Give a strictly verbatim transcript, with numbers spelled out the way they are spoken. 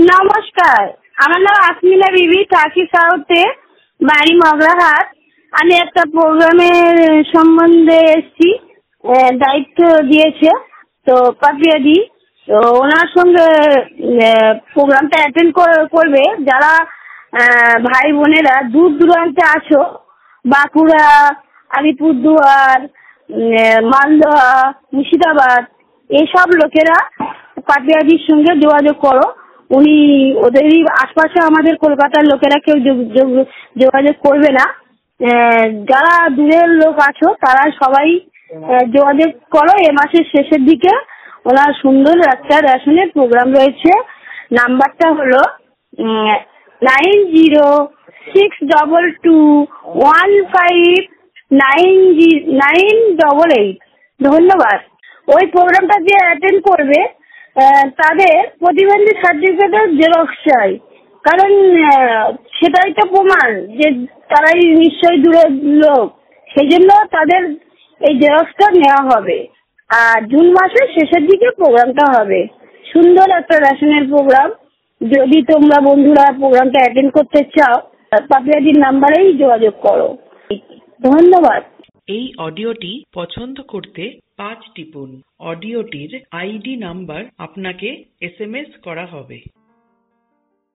নমস্কার, আমার নাম আসমিনা বিবি, টাকি সাউথে, বাড়ি মগরাহাট। আমি একটা প্রোগ্রামের সম্বন্ধে এসেছি, দায়িত্ব দিয়েছে তো পাপিয়াদি। তো ওনার সঙ্গে প্রোগ্রামটা অ্যাটেন্ড করবে যারা ভাই বোনেরা দূর দূরান্তে আছো, বাঁকুড়া, আলিপুরদুয়ার, মালদহ, মুর্শিদাবাদ, এইসব লোকেরা পাপিয়াদির সঙ্গে যোগাযোগ করো। উনি ওদেরই আশপাশে, আমাদের কলকাতার লোকেরা কেউ যোগাযোগ করবে না। যারা দূরের লোক আছো তারা সবাই যোগাযোগ করো। এ মাসের শেষের দিকে ওনার সুন্দর একটা রেশনের প্রোগ্রাম রয়েছে। নাম্বারটা হলো nine zero six double two one five nine nine double eight. ধন্যবাদ। ওই প্রোগ্রামটা যে অ্যাটেন্ড করবে তাদের প্রতিবন্ধী সার্টিফিকেটের জেরক্স চাই, কারণ সেটাই তো প্রমাণ যে তারাই নিশ্চয়ই দূরের লোক। সেই জন্য তাদের এই জেরক্সটা নেওয়া হবে। আর জুন মাসের শেষের দিকে প্রোগ্রামটা হবে। সুন্দর একটা রেশনের প্রোগ্রাম। যদি তোমরা বন্ধুরা প্রোগ্রামটা অ্যাটেন্ড করতে চাও, পাপিয়াদির নাম্বারেই যোগাযোগ করো। ধন্যবাদ। এই অডিওটি পছন্দ করতে পাঁচ টিপুন। অডিওটির আইডি নাম্বার আপনাকে এস এম এস করা হবে।